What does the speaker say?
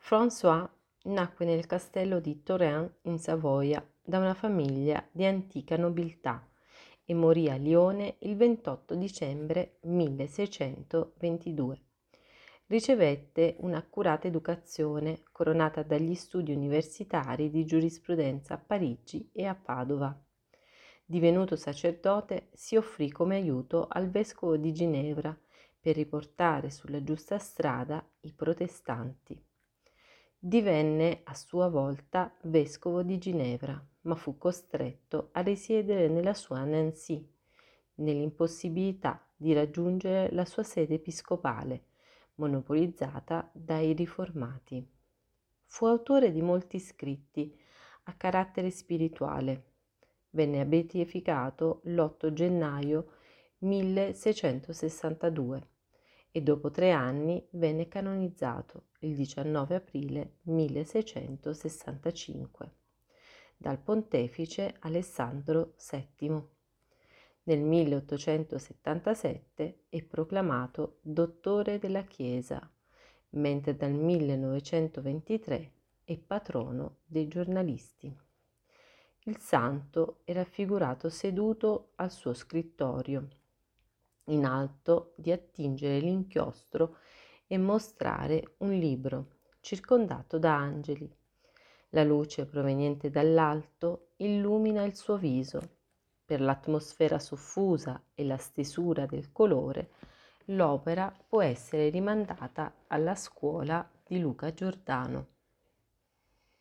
François nacque nel castello di Touraine in Savoia da una famiglia di antica nobiltà e morì a Lione il 28 dicembre 1622. Ricevette un'accurata educazione coronata dagli studi universitari di giurisprudenza a Parigi e a Padova. Divenuto sacerdote, si offrì come aiuto al vescovo di Ginevra per riportare sulla giusta strada i protestanti. Divenne a sua volta vescovo di Ginevra, ma fu costretto a risiedere nella sua Nancy, nell'impossibilità di raggiungere la sua sede episcopale, monopolizzata dai riformati. Fu autore di molti scritti a carattere spirituale. Venne beatificato l'8 gennaio 1662 e dopo 3 anni venne canonizzato il 19 aprile 1665 dal pontefice Alessandro VII. Nel 1877 è proclamato dottore della Chiesa, mentre dal 1923 è patrono dei giornalisti. Il santo è raffigurato seduto al suo scrittorio, in alto di attingere l'inchiostro e mostrare un libro, circondato da angeli. La luce proveniente dall'alto illumina il suo viso. Per l'atmosfera soffusa e la stesura del colore, l'opera può essere rimandata alla scuola di Luca Giordano.